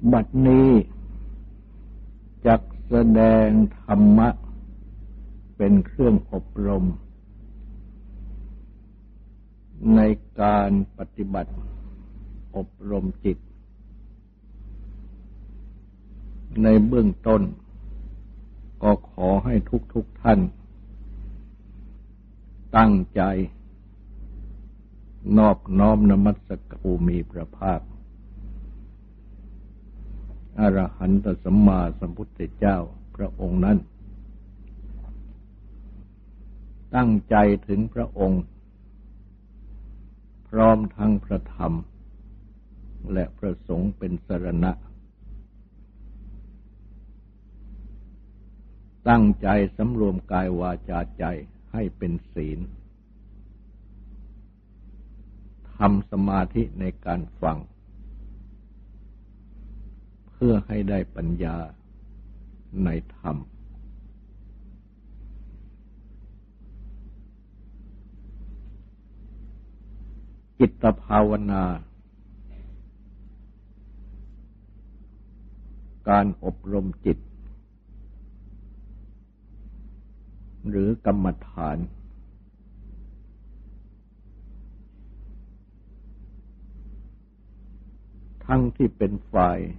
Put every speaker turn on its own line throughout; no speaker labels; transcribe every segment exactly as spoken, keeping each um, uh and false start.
บัดนี้จักแสดงธรรมะเป็นเครื่องอบรมในการปฏิบัติอบรมจิตในเบื้องต้นก็ขอให้ทุกๆท่านตั้งใจนอบน้อมนมัสการผู้มีพระภาคอรหันตสัมมาสัมพุทธเจ้าพระองค์นั้นตั้งใจถึงพระองค์พร้อมทั้งพระธรรมและพระสงฆ์เป็นสรณะตั้งใจสำรวมกายวาจาใจให้เป็นศีลทำสมาธิในการฟังเพื่อให้ได้ปัญญาในธรรมจิตภาวนาการอบรมจิตหรือกรรมฐานทั้งที่เป็นฝ่าย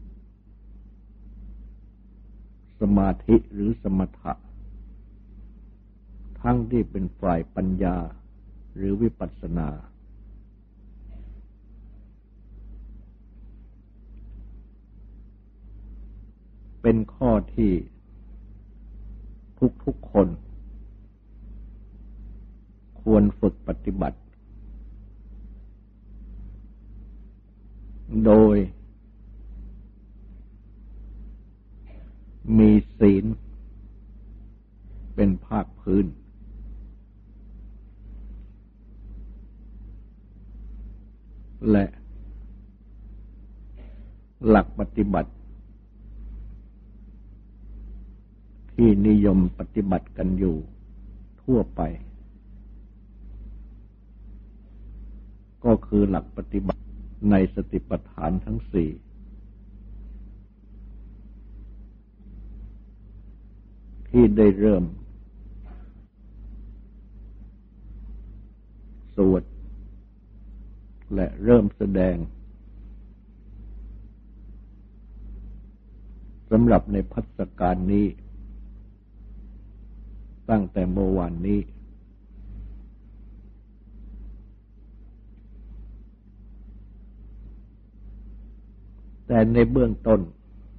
สมาธิหรือสมถะทั้งที่เป็นฝ่ายปัญญาหรือวิปัสสนาเป็นข้อที่ทุกๆคนควรฝึกปฏิบัติโดยมีศีลเป็นภาคพื้นและหลักปฏิบัติที่นิยมปฏิบัติกันอยู่ทั่วไปก็คือหลักปฏิบัติในสติปัฏฐานทั้งสี่ที่ได้เริ่มสวดและเริ่มแสดงสำหรับในภัสการนี้ตั้งแต่เมื่อวานนี้แต่ในเบื้องต้น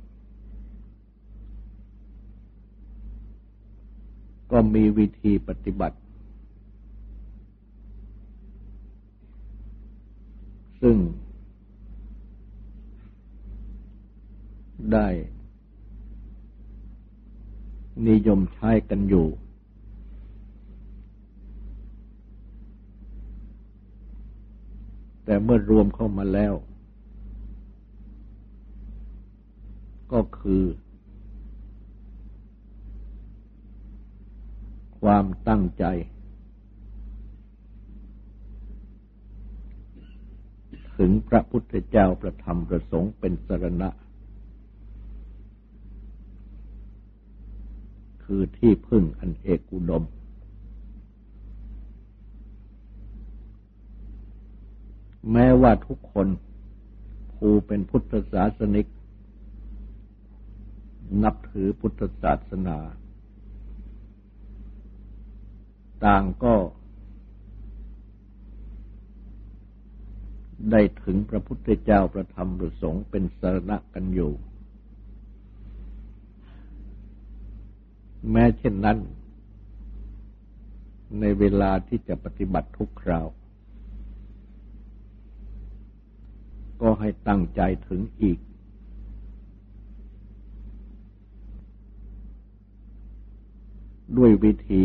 ก็มีวิธีปฏิบัติซึ่งได้นิยมใช้กันอยู่แต่เมื่อรวมเข้ามาแล้วก็คือความตั้งใจถึงพระพุทธเจ้าประธรรมประสงค์เป็นสรณะคือที่พึ่งอันเอกอุดมแม้ว่าทุกคนผู้เป็นพุทธศาสนิกนับถือพุทธศาสนาต่างก็ได้ถึงพระพุทธเจ้าประธรรมประสงค์เป็นสรณะกันอยู่แม้เช่นนั้นในเวลาที่จะปฏิบัติทุกคราวก็ให้ตั้งใจถึงอีกด้วยวิธี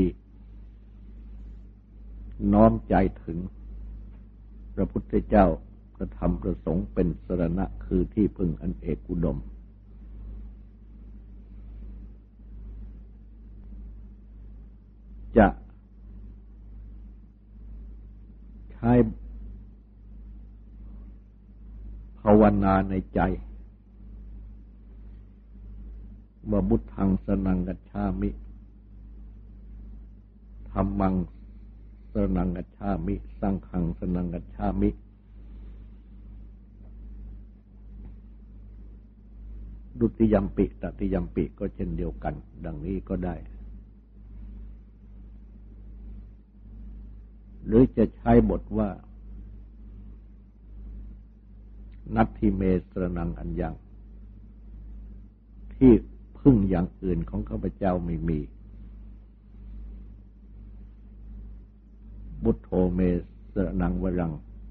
น้อมใจถึงพระพุทธเจ้าพระธรรมพระสงฆ์เป็นสรณะคือที่พึ่งอันเอกอุดมจะใช้ภาวนาในใจว่าบุตทังสรณังกัจฉามิธัมมังสรณังกัจฉามิสังฆังสรณังกัจฉามิดุติยัมปิตติยัมปิก็เช่นเดียวกันดังนี้ก็ได้หรือจะใช้บทว่านัตถิเมสรณังอัญญังที่พึ่งอย่างอื่นของข้าพเจ้าไม่มีบุตโธเมสรณังวรัง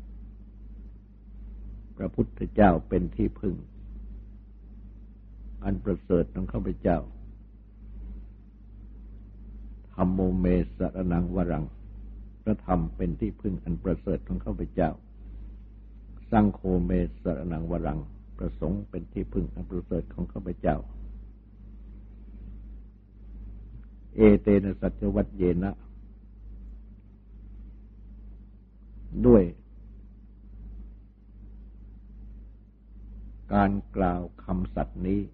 พระพุทธเจ้าเป็นที่พึ่งอันประเสริฐของข้าพเจ้าธัมโมเมสรณังวรังพระธรรมเป็นที่พึ่งอันประเสริฐของข้าพเจ้าสังโฆเมสรณังวรังประสงค์เป็นที่พึ่งอันประเสริฐของข้าพเจ้าเอเตนะสัจวัตเยนะด้วยการกล่าวคำสัตย์นี้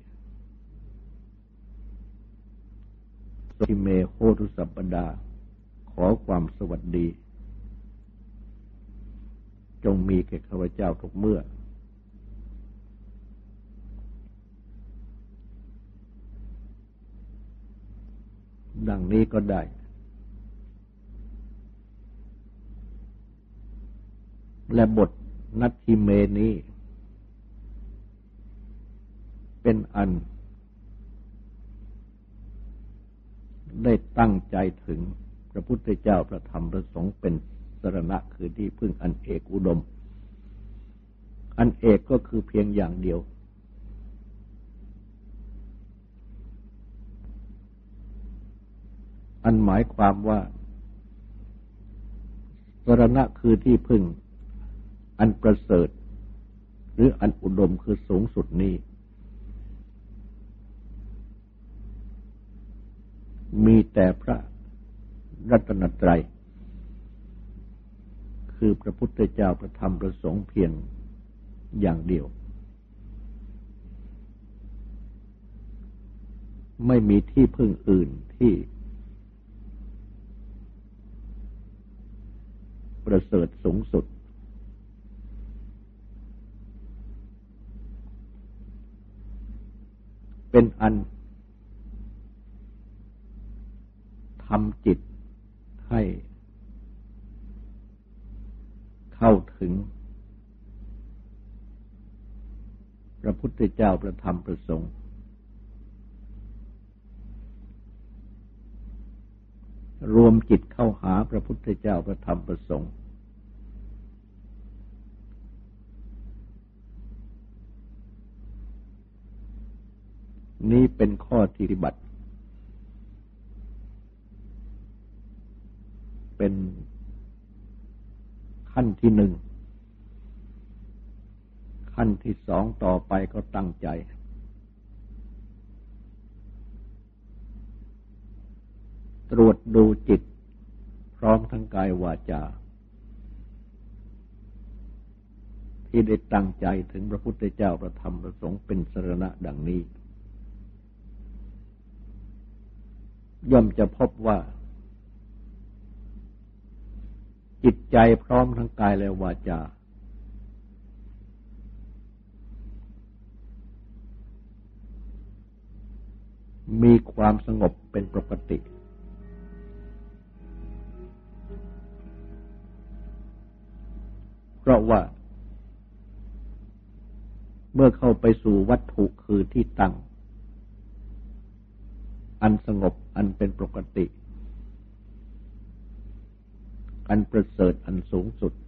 สิเมโหตุสัปปดาขอความสวัสดีจงมีแก่ข้าพเจ้าทุกเมื่อดังนี้ก็ได้และบทนัตถิเมนี้เป็นอันได้ตั้งใจถึงพระพุทธเจ้าพระธรรมพระสงฆ์เป็นสรณะคือที่พึ่งอันเอกอุดมอันเอกก็คือเพียงอย่างเดียวอันหมายความว่าสรณะคือที่พึ่งอันประเสริฐหรืออันอุดมคือสูงสุดนี้มีแต่พระรัตนตรัยคือพระพุทธเจ้าพระธรรมพระสงฆ์เพียงอย่างเดียวไม่มีที่พึ่งอื่นที่ประเสริฐสูงสุดเป็นอันทำจิตให้เข้าถึงพระพุทธเจ้าพระธรรมพระสงฆ์รวมจิตเข้าหาพระพุทธเจ้าพระธรรมพระสงฆ์นี้เป็นข้อปฏิบัติเป็นขั้นที่หนึ่งขั้นที่สองต่อไปก็ตั้งใจตรวจดูจิตพร้อมทั้งกายวาจาที่ได้ตั้งใจถึงพระพุทธเจ้าพระธรรมพระสงฆ์เป็นสรณะดังนี้ย่อมจะพบว่าจิตใจพร้อมทั้งกายและวาจามีความสงบเป็นปกติเพราะว่าเมื่อเข้าไปสู่วัตถุคือที่ตั้งอันสงบอันเป็นปกติอันประเสริฐอันสูงสุด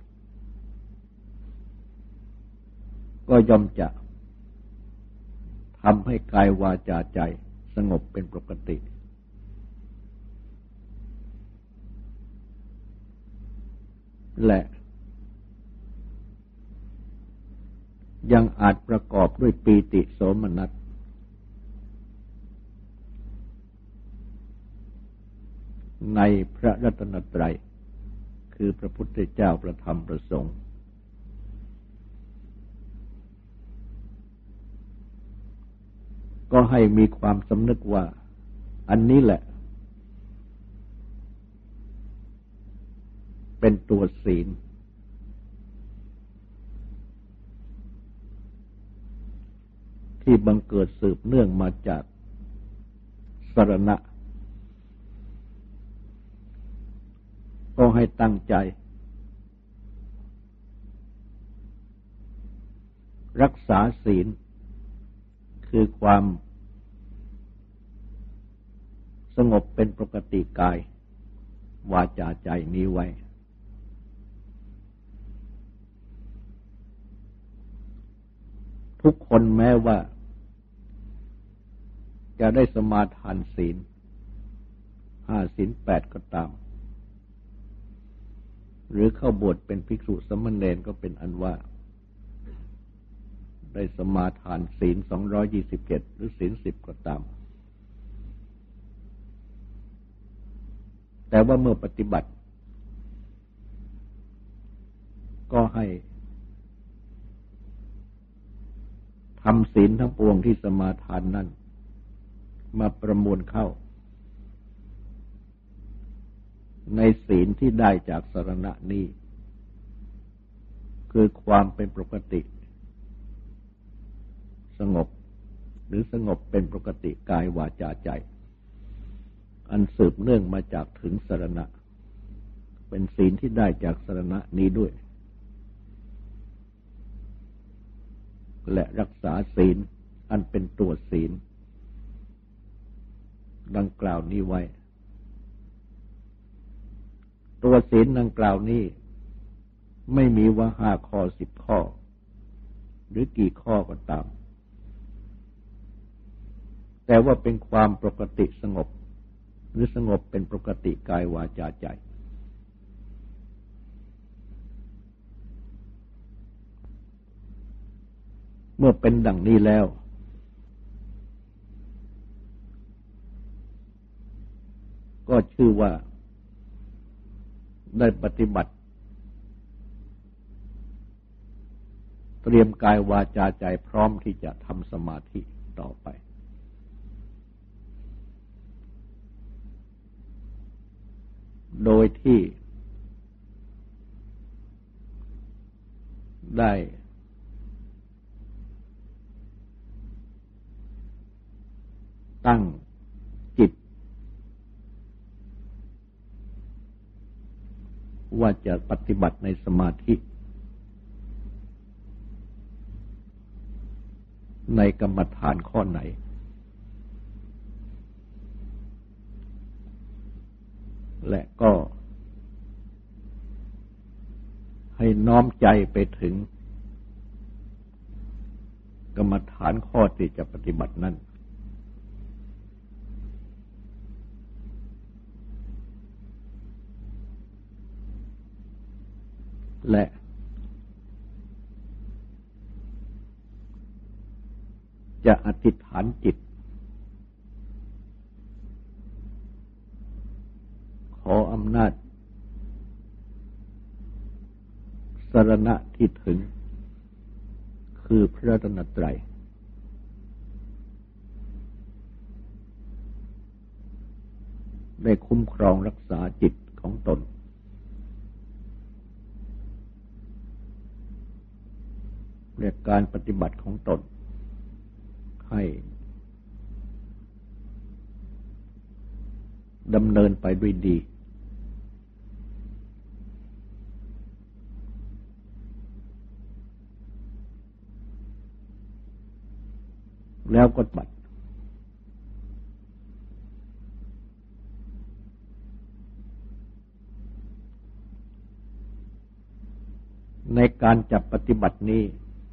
ก็ย่อมจะทำให้กายวาจาใจสงบเป็นปกติและยังอาจประกอบด้วยปีติโสมนัสในพระรัตนตรัยคือพระพุทธเจ้าพระธรรมพระสงฆ์ก็ให้มีความสำนึกว่าอันนี้แหละเป็นตัวศีลที่บังเกิดสืบเนื่องมาจากสรณะก็ให้ตั้งใจรักษาศีลคือความสงบเป็นปกติกายวาจาใจนี้ไว้ทุกคนแม้ว่าจะได้สมาทานศีลห้าศีลแปดก็ตามหรือเข้าบวชเป็นภิกษุสมณเณรก็เป็นอันว่าได้สมาทานศีลสองร้อยยี่สิบเจ็ดหรือศีลสิบก็ตามแต่ว่าเมื่อปฏิบัติก็ให้ทำศีลทั้งปวงที่สมาทานนั้นมาประมวลเข้าในศีลที่ได้จากสรณะนี้คือความเป็นปกติสงบหรือสงบเป็นปกติกายวาจาใจอันสืบเนื่องมาจากถึงสรณะเป็นศีลที่ได้จากสรณะนี้ด้วยและรักษาศีลอันเป็นตัวศีลดังกล่าวนี้ไว้ตัวศีลดังกล่าวนี้ไม่มีว่าห้าข้อสิบข้อหรือกี่ข้อก็ตามแต่ว่าเป็นความปกติสงบหรือสงบเป็นปกติกายวาจาใจเมื่อเป็นดังนี้แล้วก็ชื่อว่าได้ปฏิบัติเตรียมกายวาจาใจพร้อมที่จะทำสมาธิต่อไปโดยที่ได้ตั้งจิตว่าจะปฏิบัติในสมาธิในกรรมฐานข้อไหนและก็ให้น้อมใจไปถึงกรรมฐานข้อที่จะปฏิบัตินั้นและจะอธิษฐานจิตขออำนาจสรณะที่ถึงคือพระรัตนตรัยได้คุ้มครองรักษาจิตของตนและการปฏิบัติของตนให้ดำเนินไปด้วยดีแล้วก็บัดในการจับปฏิบัตินี้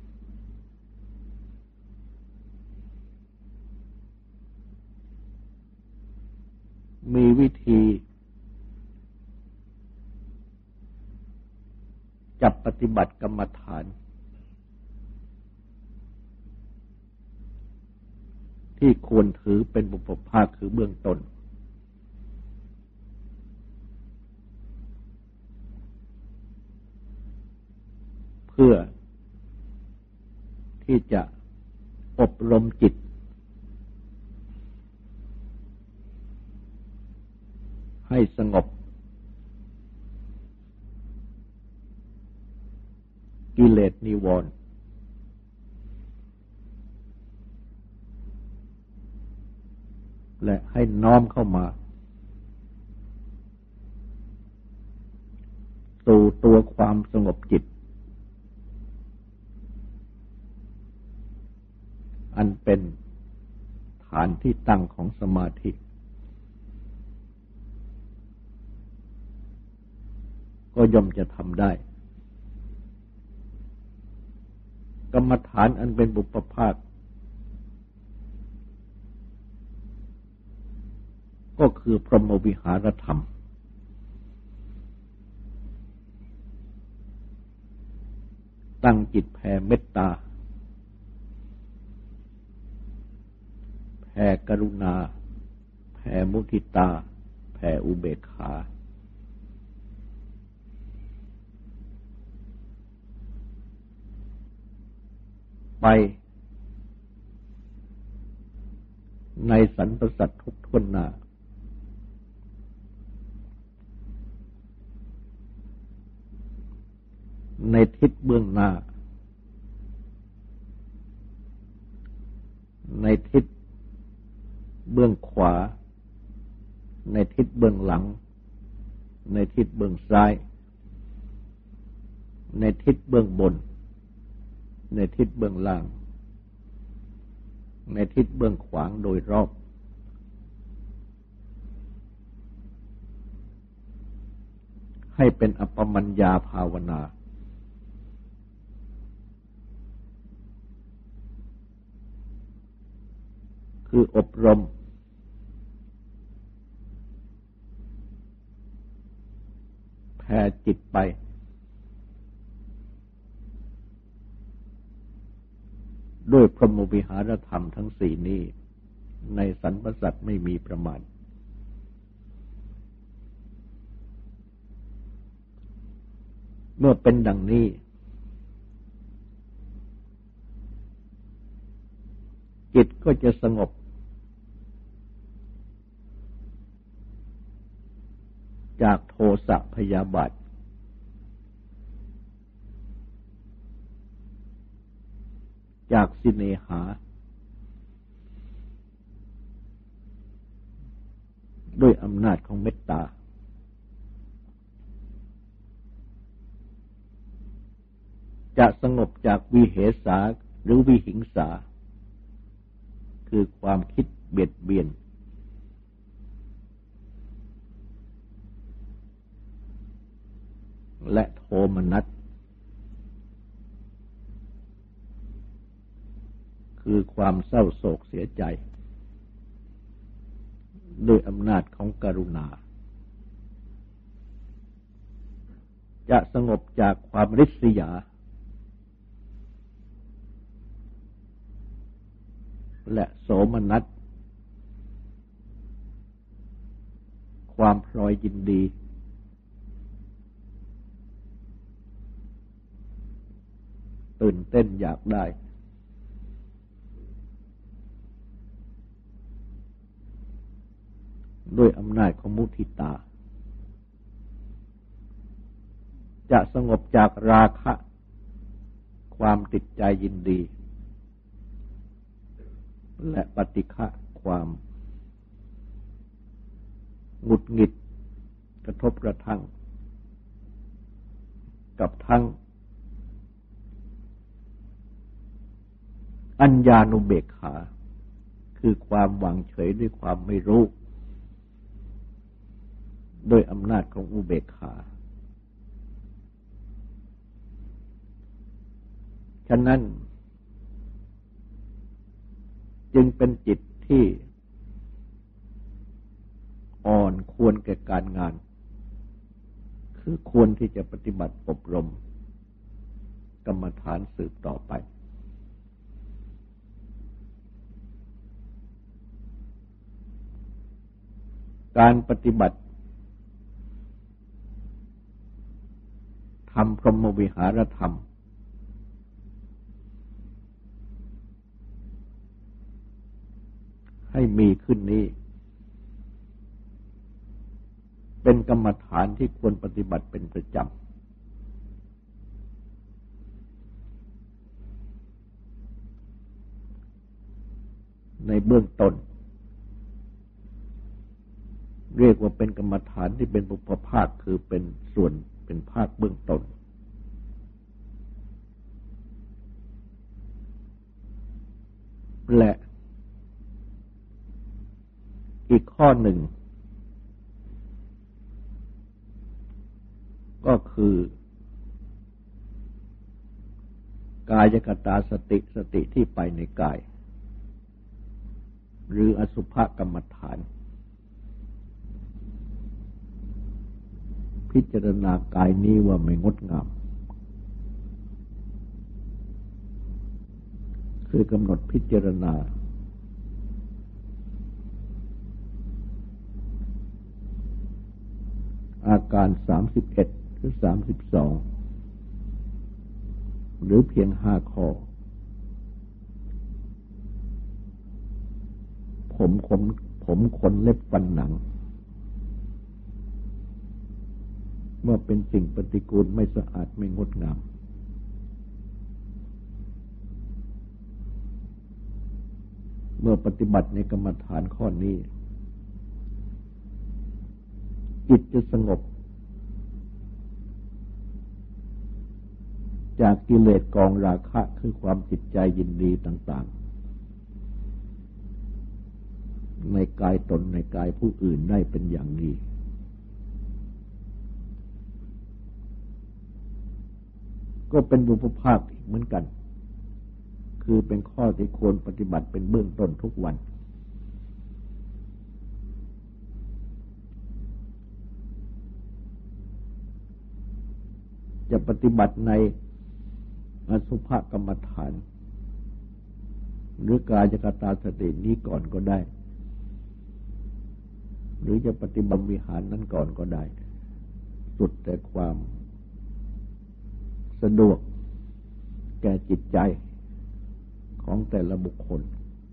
มีวิธีจับปฏิบัติกรรมฐานที่ควรถือเป็นบุพภาคคือเบื้องต้นเพื่อที่จะอบรมจิตให้สงบกิเลสนิวรณ์และให้น้อมเข้ามาสู่ตัวความสงบจิตอันเป็นฐานที่ตั้งของสมาธิก็ย่อมจะทำได้กรรมฐานอันเป็นบุพภาคก็คือพรหมวิหารธรรมตั้งจิตแผ่เมตตาแผ่กรุณาแผ่มุทิตาแผ่อุเบกขาไปในสรรพสัตว์ทุกทวนหน้าในทิศเบื้องหน้าในทิศเบื้องขวาในทิศเบื้องหลังในทิศเบื้องซ้ายในทิศเบื้องบนในทิศเบื้องล่างในทิศเบื้องขวางโดยรอบให้เป็นอัปปมัญญาภาวนาคืออบรมแผ่จิตไปด้วยพรหมวิหารธรรมทั้งสี่นี้ในสรรพสัตว์ไม่มีประมาณเมื่อเป็นดังนี้จิตก็จะสงบจากโทสะพยาบาทจากสิเนหาด้วยอำนาจของเมตตาจะสงบจากวิเหสาหรือวิหิงสาคือความคิดเบียดเบียนและโทมนัสคือความเศร้าโศกเสียใจด้วยอำนาจของกรุณาจะสงบจากความริษยาและโสมนัสความพลอยยินดีตื่นเต้นอยากได้ด้วยอำนาจของมุทิตาจะสงบจากราคะความติดใจยินดีและปฏิฆะความหงุดหงิดกระทบกระทั่งกับทั้งอัญญานุเบกขาคือความวางเฉยด้วยความไม่รู้โดยอำนาจของอุเบกขาฉะนั้นจึงเป็นจิตที่อ่อนควรแก่การงานคือควรที่จะปฏิบัติอบรมกรรมฐานสืบต่อไปการปฏิบัติทำพรหมวิหารธรรมให้มีขึ้นนี้เป็นกรรมฐานที่ควรปฏิบัติเป็นประจำในเบื้องต้นเรียกว่าเป็นกรรมฐานที่เป็นบุพภาคคือเป็นส่วนเป็นภาคเบื้องต้นและอีกข้อหนึ่งก็คือกายคตาสติสติที่ไปในกายหรืออสุภกรรมฐานพิจารณากายนี้ว่าไม่งดงามคือกำหนดพิจารณาอาการสามสิบเอ็ดหรือสามสิบสองหรือเพียงห้าข้อผมขนผมขนเล็บฟันหนังเมื่อเป็นสิ่งปฏิกูลไม่สะอาดไม่งดงามเมื่อปฏิบัติในกรรมฐานข้อนี้จิตจะสงบจากกิเลสกองราคะคือความจิตใจยินดีต่างๆในกายตนในกายผู้อื่นได้เป็นอย่างดีก็เป็นบุพภาคอีกเหมือนกันคือเป็นข้อที่ควรปฏิบัติเป็นเบื้องต้นทุกวันจะปฏิบัติในอสุภกรรมฐานหรือกายคตาสตินี้ก่อนก็ได้หรือจะปฏิบัติวิหารนั้นก่อนก็ได้สุดแต่ความสะดวกแก่จิตใจของแต่ละบุคคล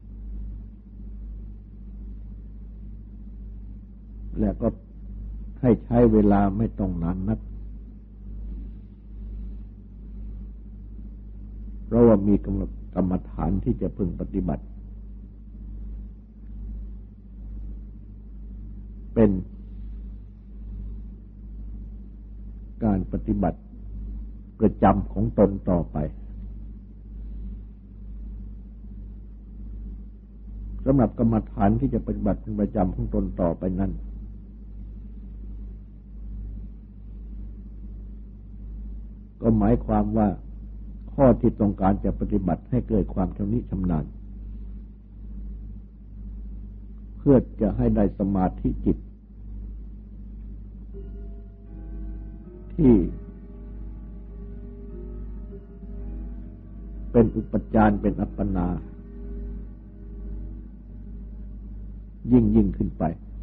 และก็ให้ใช้เวลาไม่ต้องนานนักเพราะว่ามีกรรมฐานที่จะพึงปฏิบัติเป็นการปฏิบัติประจำของตนต่อไปสำหรับกรรมฐานที่จะปฏิบัติเป็นประจำของตนต่อไปนั้นก็หมายความว่าข้อที่ต้องการจะปฏิบัติให้เกิดความชำนิชำนาญเพื่อจะให้ได้สมาธิจิตที่เป็นอุปจารเป็นอัปปนายิ่งยิ่งขึ้นไป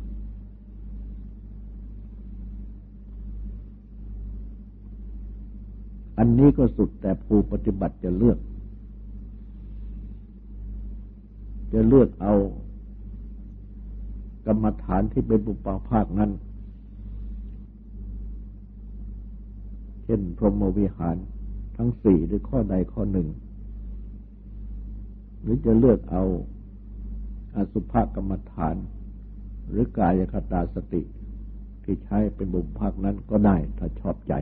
อันนี้ก็สุดแต่ผู้ปฏิบัติจะเลือกจะเลือกเอากรรมฐานที่เป็นบุปภาคนั้นเช่นพรหมวิหารทั้งสี่หรือข้อใดข้อหนึ่งหรือจะเลือกเอาอสุภกรรมฐานหรือกายคตาสติที่ใช้เป็นบุพภาคนั้นก็ได้ถ้าชอบใจ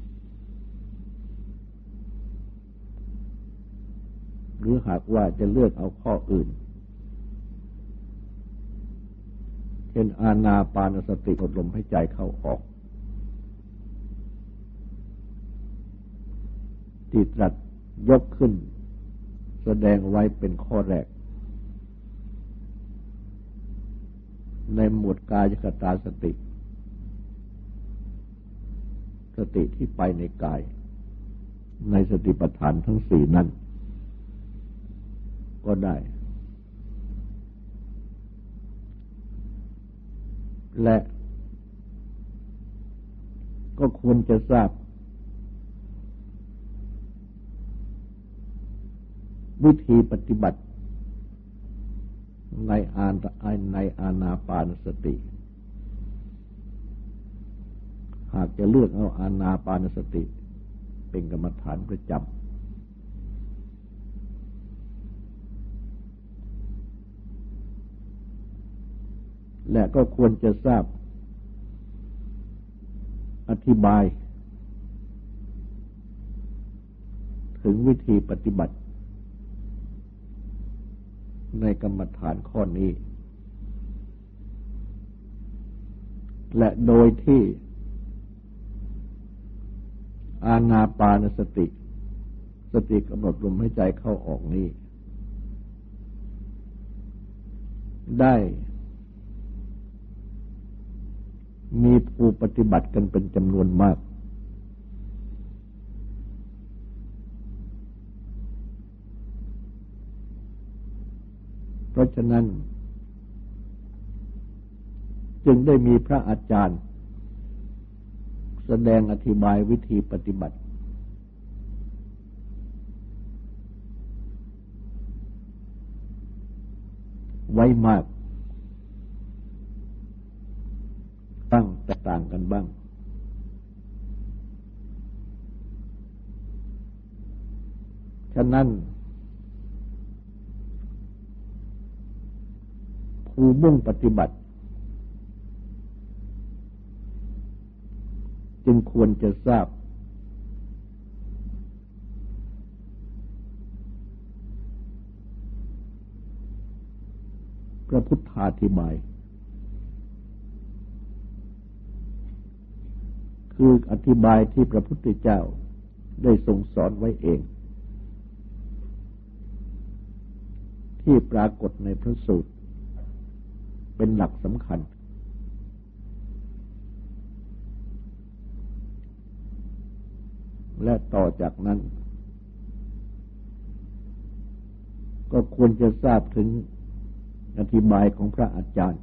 หรือหากว่าจะเลือกเอาข้ออื่นเช่นอานาปานสติกดลมให้ใจเข้าออกที่ตรัสยกขึ้นแสดงไว้เป็นข้อแรกในหมวดกายคตาสติสติที่ไปในกายในสติปัฏฐานทั้งสี่นั้นก็ได้และก็ควรจะทราบวิธีปฏิบัติในอาในอานาปานสติหากจะเลือกเอาอานาปานสติเป็นกรรมฐานประจำและก็ควรจะทราบอธิบายถึงวิธีปฏิบัติในกรรมฐานข้อนี้และโดยที่อานาปานสติสติกำหนดลมหายใจเข้าออกนี้ได้มีผู้ปฏิบัติกันเป็นจำนวนมากเพราะฉะนั้นจึงได้มีพระอาจารย์แสดงอธิบายวิธีปฏิบัติไว้มากตั้งแตกต่างกันบ้างฉะนั้นผู้มุ่งปฏิบัติจึงควรจะทราบพระพุทธาธิบายคืออธิบายที่พระพุทธเจ้าได้ทรงสอนไว้เองที่ปรากฏในพระสูตรเป็นหลักสำคัญและต่อจากนั้นก็ควรจะทราบถึงอธิบายของพระอาจารย์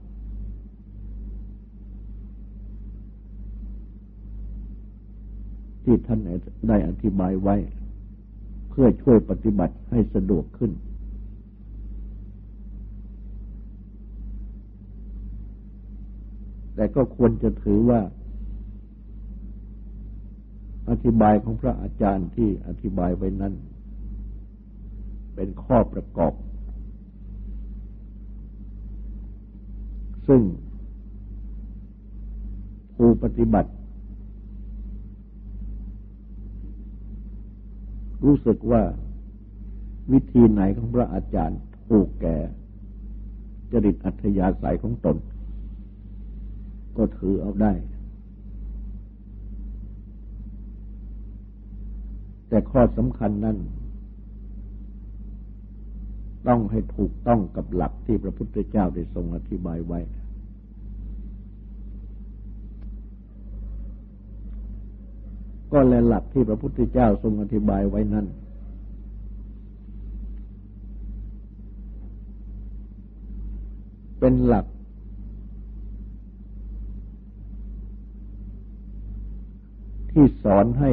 ที่ท่านได้อธิบายไว้เพื่อช่วยปฏิบัติให้สะดวกขึ้นแต่ก็ควรจะถือว่าอธิบายของพระอาจารย์ที่อธิบายไว้นั้นเป็นข้อประกอบซึ่งผู้ปฏิบัติรู้สึกว่าวิธีไหนของพระอาจารย์ถูกแก่จริตอัธยาศัยของตนก็ถือเอาได้แต่ข้อสำคัญนั้นต้องให้ถูกต้องกับหลักที่พระพุทธเจ้าได้ทรงอธิบายไว้ก็และหลักที่พระพุทธเจ้าทรงอธิบายไว้นั้นเป็นหลักที่สอนให้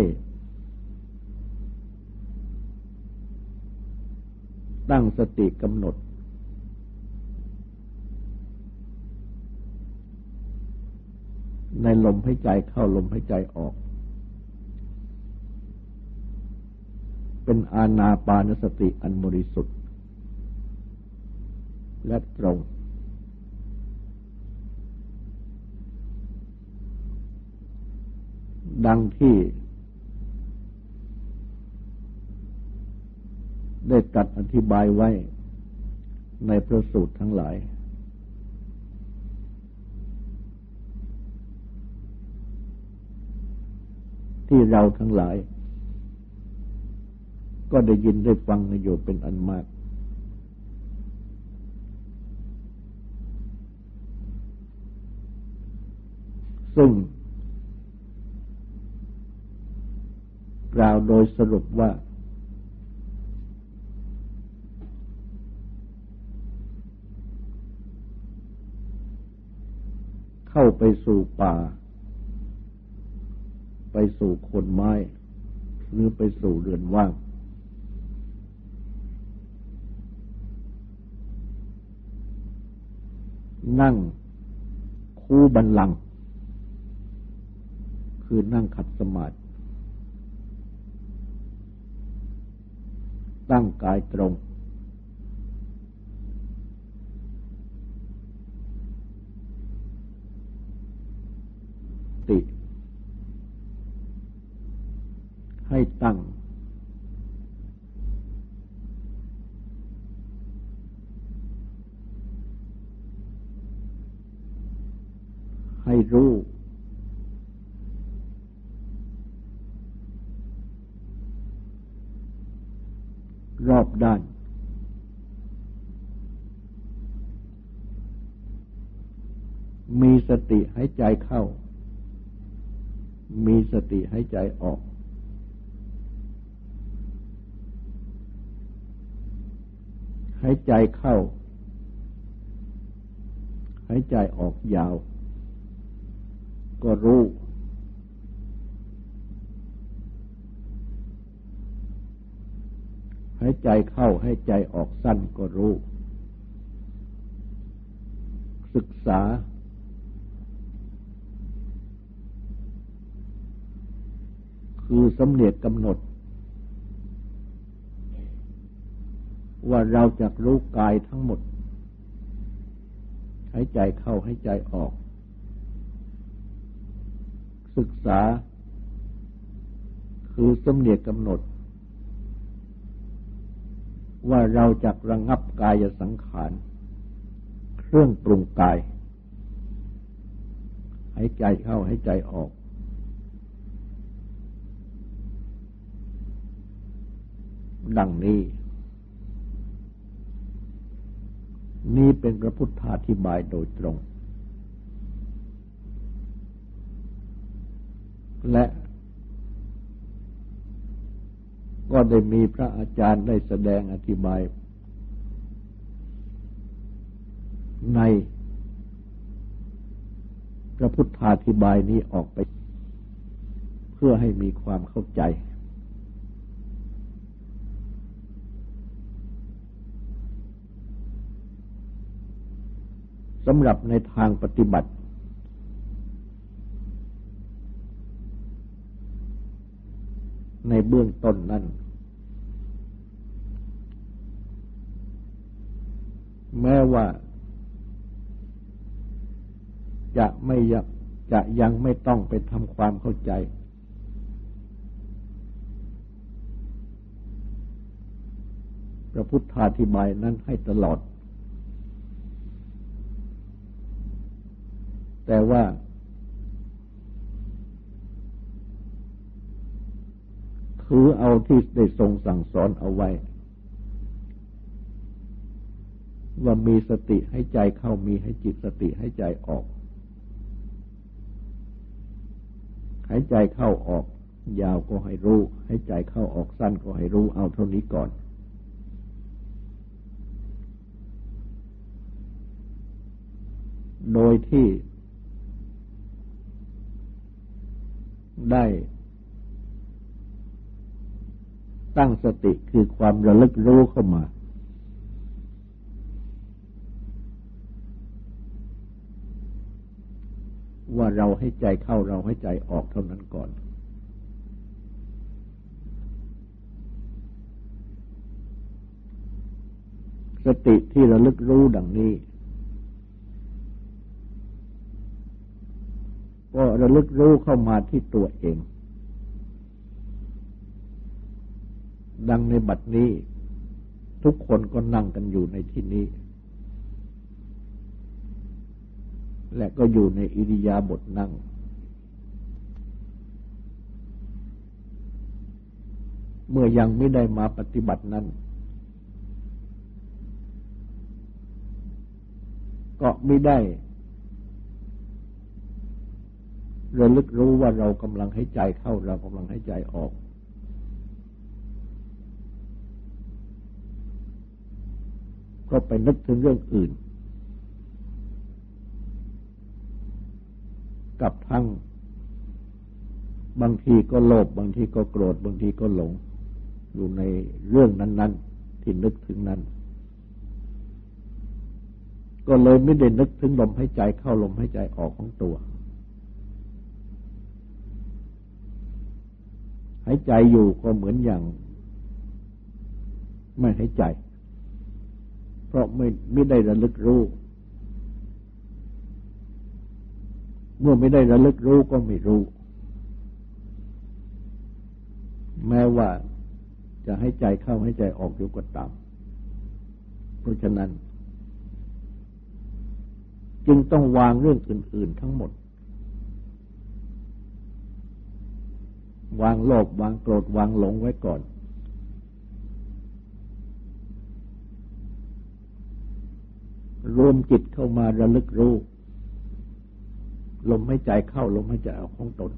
ตั้งสติกำหนดในลมหายใจเข้าลมหายใจออกเป็นอานาปานสติอันบริสุทธิ์และตรงดังที่ได้ตรัสอธิบายไว้ในพระสูตรทั้งหลายที่เราทั้งหลายก็ได้ยินได้ฟังอยู่เป็นอันมากซึ่งกล่าวโดยสรุปว่าเข้าไปสู่ป่าไปสู่โคนไม้หรือไปสู่เรือนว่างนั่งคูบัลลังก์คือนั่งขัดสมาธิตั้งกายตรงติให้ตั้งให้รู้รอบด้านมีสติหายใจเข้ามีสติหายใจออกหายใจเข้าหายใจออกยาวก็รู้หายใจเข้าหายใจออกสั้นก็รู้ศึกษาคือสำเนียกกำหนดว่าเราจะรู้กายทั้งหมดหายใจเข้าหายใจออกศึกษาคือสำเนียกกำหนดว่าเราจะระงับกายสังขารเครื่องปรุงกายหายใจเข้าหายใจออกดังนี้นี่เป็นพระพุทธาธิบายโดยตรงและก็ได้มีพระอาจารย์ได้แสดงอธิบายในพระพุทธาธิบายนี้ออกไปเพื่อให้มีความเข้าใจสำหรับในทางปฏิบัติในเบื้องต้นนั้นแม้ว่าจะไม่ยักจะยังไม่ต้องไปทำความเข้าใจพระพุทธาธิบายนั้นให้ตลอดแต่ว่าถือเอาที่ได้ทรงสั่งสอนเอาไว้ว่ามีสติให้ใจเข้ามีให้จิตสติให้ใจออกหายใจเข้าออกยาวก็ให้รู้หายใจเข้าออกสั้นก็ให้รู้เอาเท่านี้ก่อนโดยที่ได้ตั้งสติคือความระลึกรู้เข้ามาว่าเราให้ใจเข้าเราให้ใจออกเท่านั้นก่อนสติที่ระลึกรู้ดังนี้ก็ระลึกรู้เข้ามาที่ตัวเองดังในบัดนี้ทุกคนก็นั่งกันอยู่ในที่นี้และก็อยู่ในอิริยาบถนั่งเมื่อยังไม่ได้มาปฏิบัตินั้นก็ไม่ได้ระลึกรู้ว่าเรากำลังให้ใจเข้าเรากำลังให้ใจออกก็ไปนึกถึงเรื่องอื่นกับทั้งบางทีก็โลภบางทีก็โกรธบางทีก็หลงอยู่ในเรื่องนั้นๆที่นึกถึงนั้นก็เลยไม่ได้นึกถึงลมหายใจเข้าลมหายใจออกของตัวหายใจอยู่ก็เหมือนอย่างไม่หายใจเพราะไม่ไม่ได้ระลึกรู้เมื่อไม่ได้ระลึกรู้ก็ไม่รู้แม้ว่าจะให้ใจเข้าให้ใจออกอยู่ก็ตามเพราะฉะนั้นจึงต้องวางเรื่องอื่นๆทั้งหมดวางโลภวางโกรธวางหลงไว้ก่อนรวมจิตเข้ามาระลึกรู้ลมหายใจเข้าลมหายใจออกของตน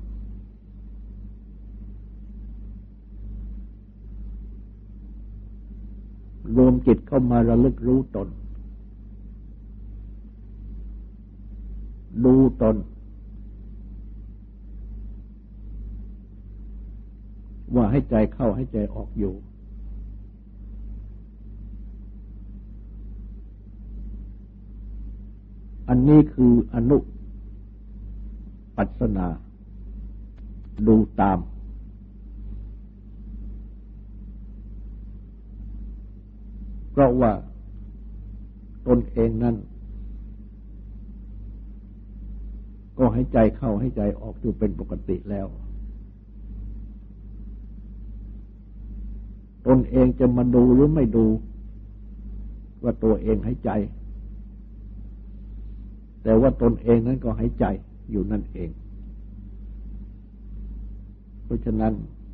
รวมจิตเข้ามาระลึกรู้ตนดูตนว่าให้ใจเข้าให้ใจออกอยู่อันนี้คืออนุปัสสนาดูตามเพราะว่าตนเองนั้นก็ให้ใจเข้าให้ใจออกอยู่เป็นปกติแล้วตนเองจะมาดูหรือไม่ดูว่าตัวเองให้ใจแต่ว่าตนเองนั้นก็ให้ใจอยู่นั่นเองเพราะฉะนั้น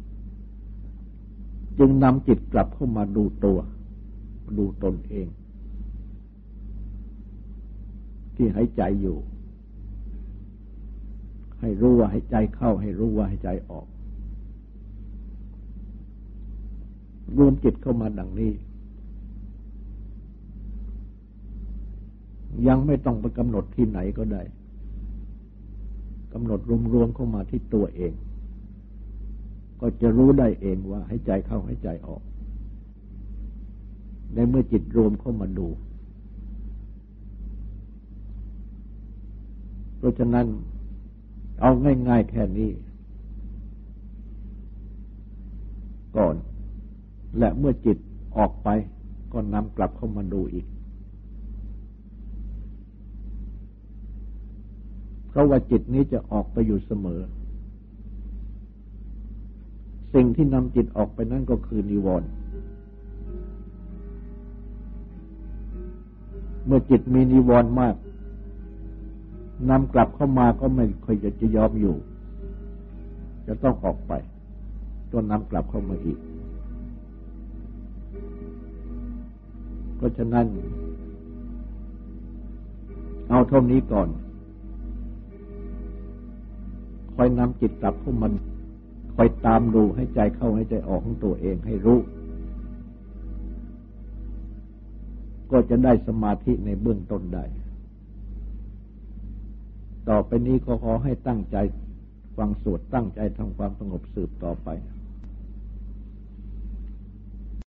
จึงนำจิตกลับเข้ามาดูตัวดูตนเองที่ให้ใจอยู่ให้รู้ว่าให้ใจเข้าให้รู้ว่าให้ใจออกรวมจิตเข้ามาดังนี้ยังไม่ต้องไปกำหนดที่ไหนก็ได้กำหนดรวมๆเข้ามาที่ตัวเองก็จะรู้ได้เองว่าให้ใจเข้าให้ใจออกในเมื่อจิตรวมเข้ามาดูเพราะฉะนั้นเอาง่ายๆแค่นี้ก่อนและเมื่อจิตออกไปก็นำกลับเข้ามาดูอีกเพราะว่าจิตนี้จะออกไปอยู่เสมอสิ่งที่นำจิตออกไปนั่นก็คือนิวรณ์เมื่อจิตมีนิวรณ์มากนำกลับเข้ามาก็ไม่ค่อยจะจะยอมอยู่จะต้องออกไปตัวนำกลับเข้ามาอีกเพราะฉะนั้นเอาเท่านี้ก่อนคอยนำจิตกลับเข้ามาคอยตามดูให้ใจเข้าให้ใจออกของตัวเองให้รู้ก็จะได้สมาธิในเบื้องต้นได้ต่อไปนี้ก็ขอให้ตั้งใจฟังสวดตั้งใจทำความสงบสืบต่อไป